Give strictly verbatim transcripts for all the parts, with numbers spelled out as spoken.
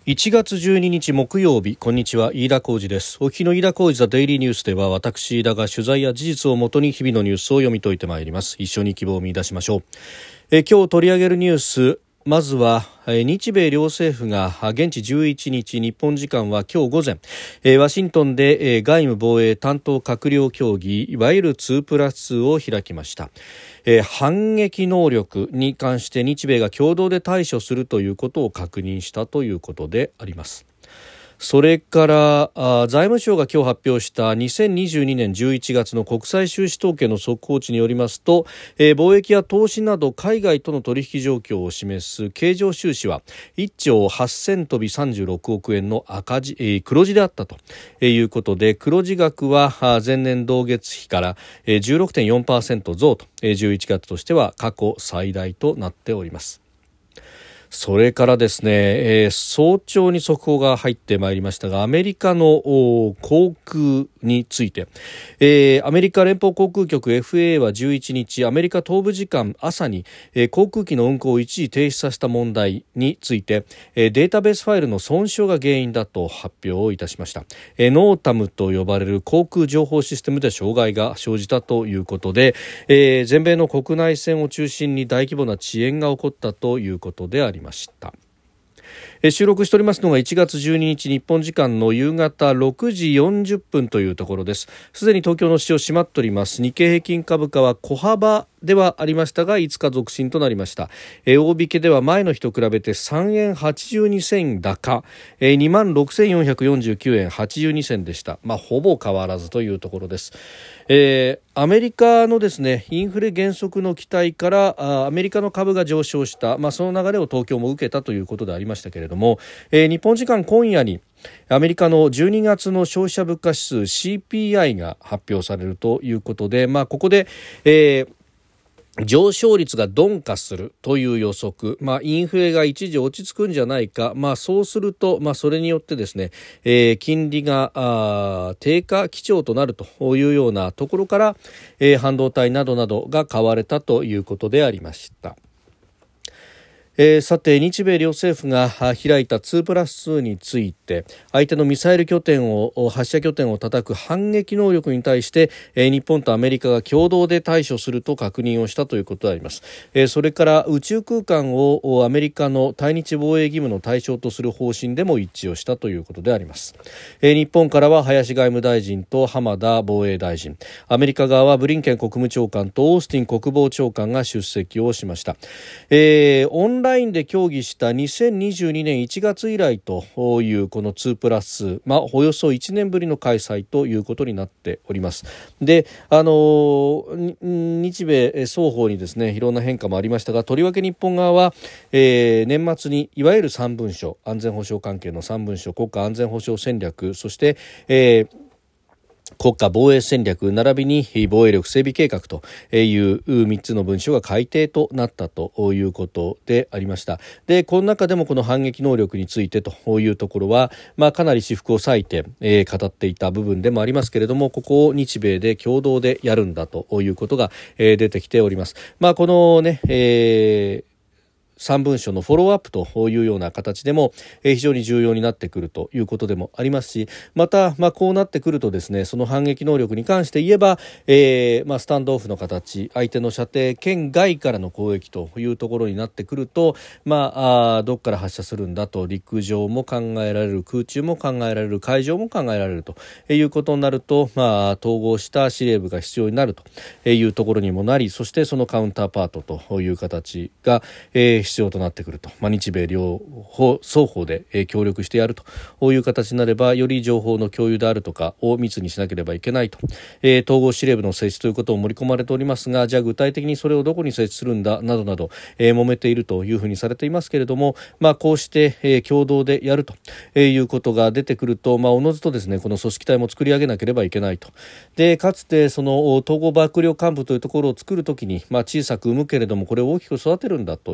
いちがつじゅうににち木曜日、こんにちは、飯田浩司です。お聞きの飯田浩司ザデイリーニュースでは、私飯田が取材や事実をもとに日々のニュースを読み解いてまいります。一緒に希望を見出しましょう。え今日取り上げるニュース、まずは日米両政府が現地じゅういちにち日本時間は今日午前ワシントンで外務防衛担当閣僚協議いわゆるにプラスにを開きました。反撃能力に関して日米が共同で対処するということを確認したということであります。それから財務省が今日発表したにせんにじゅうにねんじゅういちがつの国際収支統計の速報値によりますと、えー、貿易や投資など海外との取引状況を示す経常収支はいっちょうはっせんとびさんじゅうろくおくえんの赤字、えー、黒字であったということで、黒字額は前年同月比から じゅうろくてんよんパーセント 増とじゅういちがつとしては過去最大となっております。それからですね、えー、早朝に速報が入ってまいりましたが、アメリカの航空について、えー、アメリカ連邦航空局 エフエーエー はじゅういちにち、アメリカ東部時間朝に、えー、航空機の運航を一時停止させた問題について、えー、データベースファイルの損傷が原因だと発表をいたしました。えー、ノータムと呼ばれる航空情報システムで障害が生じたということで、えー、全米の国内線を中心に大規模な遅延が起こったということであります。ました収録しておりますのがいちがつじゅうににち日本時間の夕方ろくじよんじゅっぷんというところです。すでに東京の市場閉まっております。日経平均株価は小幅ではありましたがいつか続伸となりました。えー、大引けでは前の日と比べてさんえんはちじゅうにせん高、えー、にまんろくせんよんひゃくよんじゅうきゅうえんはちじゅうにせんでした。まあ、ほぼ変わらずというところです。えー、アメリカのですねインフレ減速の期待からあアメリカの株が上昇した、まあ、その流れを東京も受けたということでありましたけれども、えー、日本時間今夜にアメリカのじゅうにがつの消費者物価指数 シーピーアイ が発表されるということで、まあ、ここで、えー上昇率が鈍化するという予測、まあ、インフレが一時落ち着くんじゃないか、まあ、そうすると、まあ、それによってですね、えー、金利があ低下基調となるというようなところから、えー、半導体などなどが買われたということでありました。えー、さて日米両政府が開いたにプラスにについて相手のミサイル拠点を発射拠点を叩く反撃能力に対して、えー、日本とアメリカが共同で対処すると確認をしたということであります。えー、それから宇宙空間をアメリカの対日防衛義務の対象とする方針でも一致をしたということであります。えー、日本からは林外務大臣と浜田防衛大臣、アメリカ側はブリンケン国務長官とオースティン国防長官が出席をしました。えー、オンラインラインで協議したにせんにじゅうにねんいちがつ以来というこのにプラス、まあ、およそいちねんぶりの開催ということになっております。で、あの日米双方にですねいろんな変化もありましたが、とりわけ日本側は、えー、年末にいわゆるさん文書、安全保障関係のさん文書、国家安全保障戦略、そして、えー国家防衛戦略並びに防衛力整備計画というみっつの文書が改定となったということでありました。で、この中でもこの反撃能力についてというところは、まあ、かなり私腹を割いて、えー、語っていた部分でもありますけれども、ここを日米で共同でやるんだということが、えー、出てきております。まあ、このね、えーさん文書のフォローアップというような形でも非常に重要になってくるということでもありますし、また、まあ、こうなってくるとですね、その反撃能力に関して言えば、えーまあ、スタンドオフの形、相手の射程圏外からの攻撃というところになってくると、まあ、あどっから発射するんだと、陸上も考えられる、空中も考えられる、海上も考えられるということになると、まあ、統合した司令部が必要になるというところにもなり、そしてそのカウンターパートという形が、えー必要となってくると、まあ、日米両方双方で、えー、協力してやるという形になれば、より情報の共有であるとかを密にしなければいけないと、えー、統合司令部の設置ということを盛り込まれておりますが、じゃあ具体的にそれをどこに設置するんだなどなど、えー、揉めているというふうにされていますけれども、まあ、こうして、えー、共同でやるということが出てくると、まあ、おのずとですね、この組織体も作り上げなければいけないと。で、かつてその統合幕僚幹部というところを作るときに、まあ、小さく産むけれどもこれを大きく育てるんだということが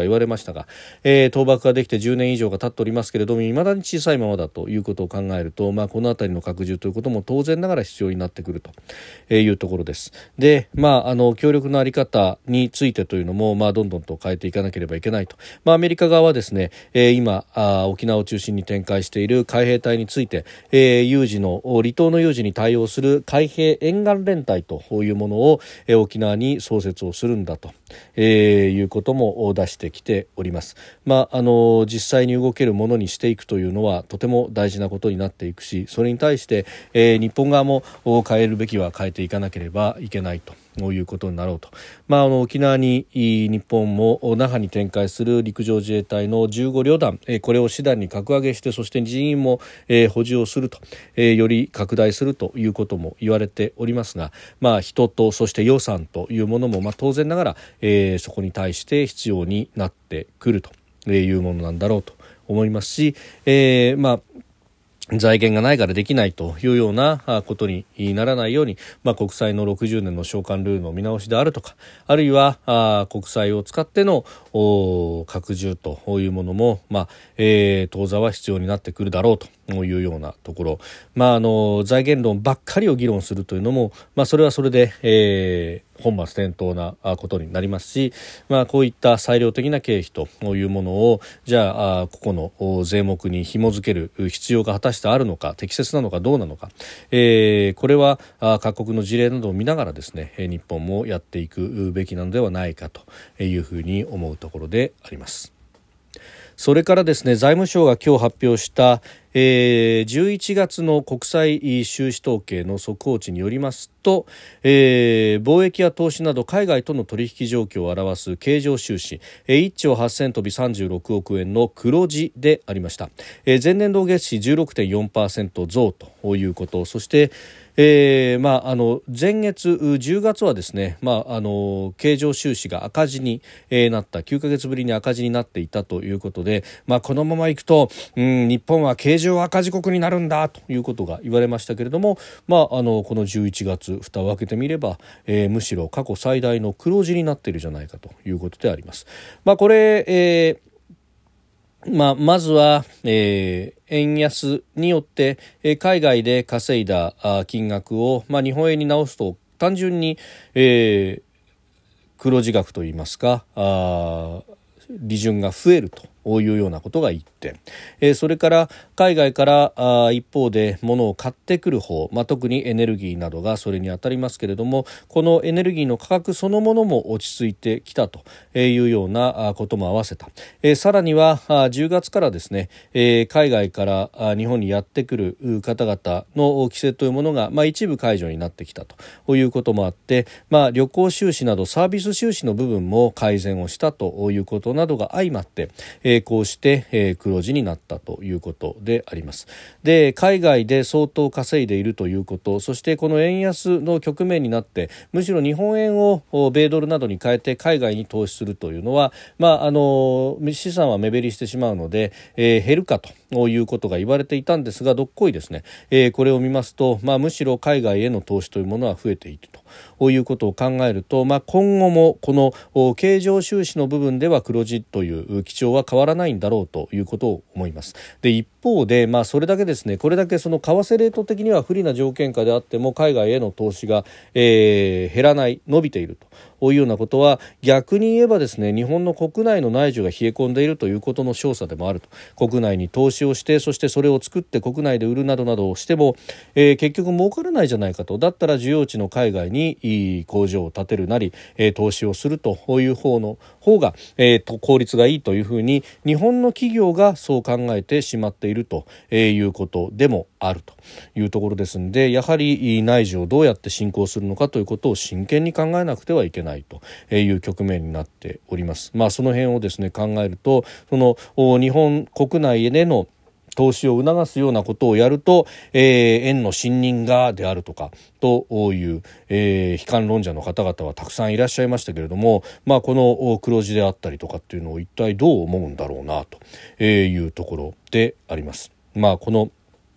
言われましたが、えー、倒幕ができてじゅうねん以上が経っておりますけれども、未だに小さいままだということを考えると、まあ、このあたりの拡充ということも当然ながら必要になってくるというところです。で、まあ、あの協力のあり方についてというのも、まあ、どんどんと変えていかなければいけないと、まあ、アメリカ側はですね、えー、今あ沖縄を中心に展開している海兵隊について、えー、有事の離島の有事に対応する海兵沿岸連隊というものを、えー、沖縄に創設をするんだと、えー、いうことも出してきております。まあ、あの実際に動けるものにしていくというのはとても大事なことになっていくし、それに対して、えー、日本側も変えるべきは変えていかなければいけないということになろうと、まあ、あの沖縄に日本も那覇に展開する陸上自衛隊のじゅうご旅団、これを師団に格上げして、そして人員も補充をすると、より拡大するということも言われておりますが、まあ、人とそして予算というものも、まあ、当然ながら、えー、そこに対して必要になってくるというものなんだろうと思いますし、えー、まあ財源がないからできないというようなことにならないように、まあ、国債のろくじゅうねんの償還ルールの見直しであるとか、あるいはあ国債を使っての拡充というものも、まあえー、当座は必要になってくるだろうというようなところ、まあ、あの財源論ばっかりを議論するというのも、まあ、それはそれで、えー本末転倒なことになりますし、まあ、こういった裁量的な経費というものをじゃあここの税目に紐付ける必要が果たしてあるのか、適切なのかどうなのか、えー、これは各国の事例などを見ながらですね、日本もやっていくべきなのではないかというふうに思うところであります。それからですね、財務省が今日発表した、えー、じゅういちがつの国際収支統計の速報値によりますと、えー、貿易や投資など海外との取引状況を表す経常収支、えー、いっちょうはっせんとびさんじゅうろくおくえんの黒字でありました。えー、前年同月比 じゅうろくてんよんパーセント 増ということ、そしてえーまあ、あの前月じゅうがつはですね、まあ、あの経常収支が赤字に、えー、なった、きゅうかげつぶりに赤字になっていたということで、まあ、このままいくと、うん、日本は経常赤字国になるんだということが言われましたけれども、まあ、あのこのじゅういちがつ蓋を開けてみれば、えー、むしろ過去最大の黒字になっているじゃないかということであります。まあ、これ、えーまあ、まずは、えー、円安によって、えー、海外で稼いだあ金額を、まあ、日本円に直すと単純に、えー、黒字額といいますか、あ利潤が増えるというようなことがいってん、えー、それから海外からあ一方で物を買ってくる方、まあ、特にエネルギーなどがそれに当たりますけれども、このエネルギーの価格そのものも落ち着いてきたというようなことも合わせた、えー、さらにはあじゅうがつからですね、えー、海外からあ日本にやってくる方々の規制というものが、まあ、一部解除になってきたということもあって、まあ、旅行収支などサービス収支の部分も改善をしたということなどが相まって、えーこうして、えー、黒字になったということであります。で、海外で相当稼いでいるということ、そしてこの円安の局面になってむしろ日本円を米ドルなどに変えて海外に投資するというのは、まあ、あの資産は目減りしてしまうので、えー、減るかということが言われていたんですが、どっこいですね、えー、これを見ますと、まあ、むしろ海外への投資というものは増えているということを考えると、まあ、今後もこの経常収支の部分では黒字という基調は変わらないんだろうということを思います。で、一方で、まあ、それだけですね、これだけその為替レート的には不利な条件下であっても海外への投資が、えー、減らない、伸びているというようなことは、逆に言えばですね、日本の国内の内需が冷え込んでいるということの証左でもあると。国内に投資をして、そしてそれを作って国内で売るなどなどをしても、えー、結局儲からないじゃないかと。だったら需要地の海外にいい工場を建てるなり、えー、投資をするという方の方が、えー、と効率がいいというふうに日本の企業がそう考えてしまっているということでもあるというところですので、やはり内需をどうやって振興するのかということを真剣に考えなくてはいけないという局面になっております。まあ、その辺をですね考えると、その日本国内での投資を促すようなことをやると、えー、円の信任がであるとかという、えー、悲観論者の方々はたくさんいらっしゃいましたけれども、まあ、この黒字であったりとかっていうのを一体どう思うんだろうなというところであります。まあ、この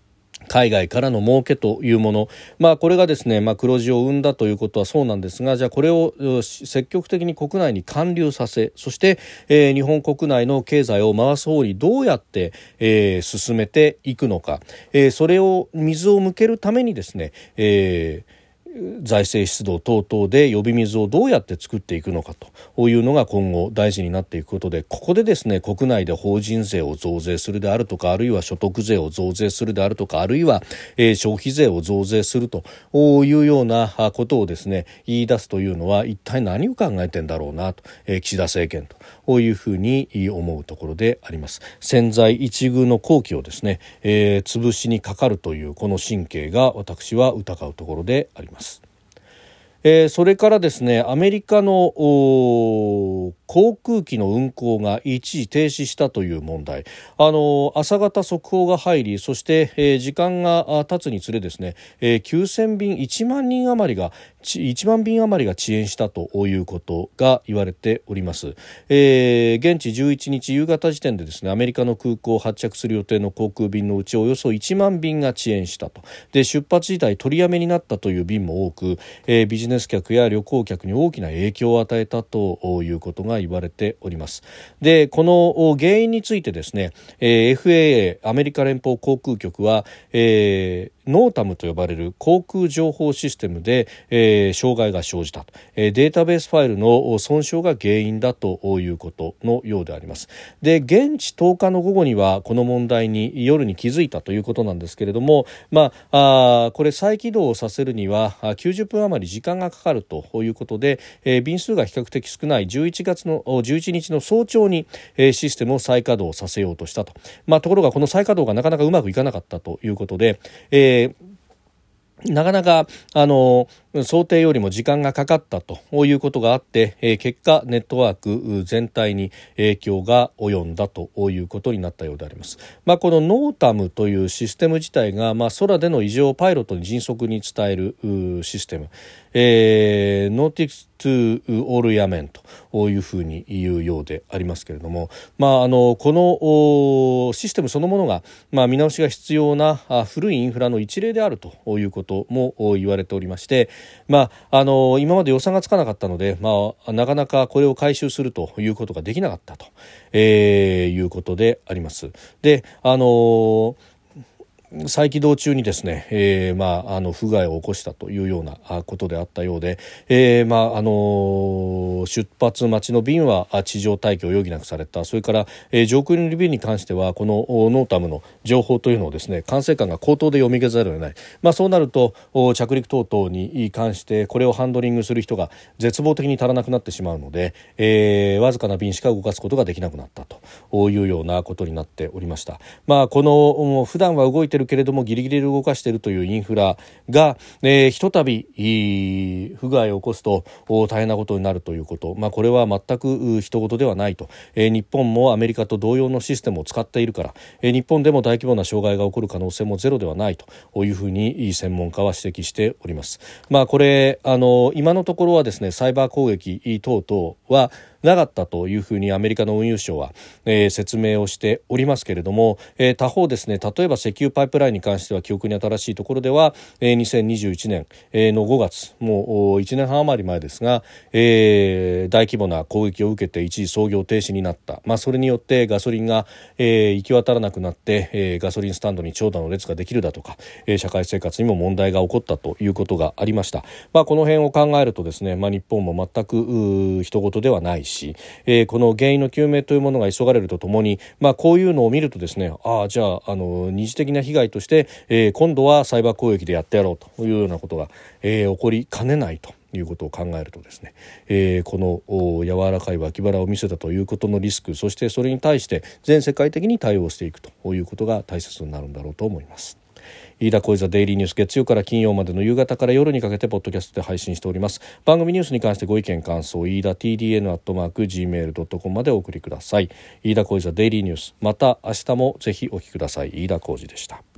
海外からの儲けというもの、まあ、これがですね、まあ、黒字を生んだということはそうなんですが、じゃあこれを積極的に国内に還流させ、そして、えー、日本国内の経済を回す方にどうやって、えー、進めていくのか、えー、それを水を向けるためにですね、えー財政出動等々で呼び水をどうやって作っていくのかというのが今後大事になっていくことで、ここでですね、国内で法人税を増税するであるとか、あるいは所得税を増税するであるとか、あるいは、えー、消費税を増税するというようなことをですね言い出すというのは一体何を考えてんだろうなと、えー、岸田政権というふうに思うところであります。千載一遇の好機をですね、えー、潰しにかかるというこの神経が私は疑うところであります。えー、それからですね、アメリカの航空機の運航が一時停止したという問題、あの朝方速報が入り、そして、えー、時間が経つにつれですね、えー、きゅうせんびんいちまんにん余りがいちまんびん余りが遅延したということが言われております。えー、現地じゅういちにち夕方時点でですね、アメリカの空港を発着する予定の航空便のうちおよそいちまんびんが遅延したと。で、出発自体取りやめになったという便も多く、えー、ビジネス客や旅行客に大きな影響を与えたということが言われております。で、この原因についてですね、えー、エフエーエー アメリカ連邦航空局は、えーノータムと呼ばれる航空情報システムで、えー、障害が生じたと、えー、データベースファイルの損傷が原因だということのようであります。で、現地とおかの午後にはこの問題に夜に気づいたということなんですけれども、まあ、あこれ再起動をさせるにはきゅうじゅっぷん余り時間がかかるということで、えー、便数が比較的少ないじゅういちがつのじゅういちにちの早朝に、えー、システムを再稼働させようとしたと。まあ、ところがこの再稼働がなかなかうまくいかなかったということで、えーなかなかあの想定よりも時間がかかったということがあって、えー、結果ネットワーク全体に影響が及んだということになったようであります。まあ、このノータムというシステム自体が、まあ、空での異常をパイロットに迅速に伝えるシステム、えー、Notice to all airmen というふうに言うようでありますけれども、まあ、あのこのシステムそのものが、まあ、見直しが必要な古いインフラの一例であるということも言われておりまして、まあ、あの今まで予算がつかなかったので、まあ、なかなかこれを回収するということができなかったと、えー、いうことであります。で、あの再起動中にですね、えーまあ、あの不具合を起こしたというようなことであったようで、えーまああのー、出発待ちの便は地上待機を余儀なくされた。それから、えー、上空にいる便に関してはこのノータムの情報というのをですね、管制官が口頭で読み消さざるを得ない。まあ、そうなると着陸等々に関してこれをハンドリングする人が絶望的に足らなくなってしまうので、えー、わずかな便しか動かすことができなくなったというようなことになっておりました。まあ、この普段は動いてるけれどもギリギリで動かしているというインフラが、えー、ひとたび不具合を起こすと大変なことになるということ、まあ、これは全く人事ではないと、えー、日本もアメリカと同様のシステムを使っているから、えー、日本でも大規模な障害が起こる可能性もゼロではないというふうに専門家は指摘しております。まあ、これあの今のところはですね、サイバー攻撃等々はなかったというふうにアメリカの運輸省は、えー、説明をしておりますけれども、えー、他方ですね、例えば石油パイプラインに関しては記憶に新しいところでは、えー、にせんにじゅういちねんのごがつ、もういちねんはん余り前ですが、えー、大規模な攻撃を受けて一時操業停止になった。まあ、それによってガソリンが、えー、行き渡らなくなって、えー、ガソリンスタンドに長蛇の列ができるだとか、えー、社会生活にも問題が起こったということがありました。まあ、この辺を考えるとですね、まあ、日本も全く人事ではないし、えー、この原因の究明というものが急がれるとともに、まあ、こういうのを見るとですね、ああじゃあ、あの二次的な被害として、えー、今度はサイバー攻撃でやってやろうというようなことが、えー、起こりかねないということを考えるとですね、えー、この柔らかい脇腹を見せたということのリスク、そしてそれに対して全世界的に対応していくということが大切になるんだろうと思います。飯田浩司ザデイリーニュース、月曜から金曜までの夕方から夜にかけてポッドキャストで配信しております。番組ニュースに関してご意見感想、飯田 ティーディーエヌ アットマーク ジーメール ドットコム までお送りください。飯田浩司ザデイリーニュース、また明日もぜひお聞きください。飯田浩司でした。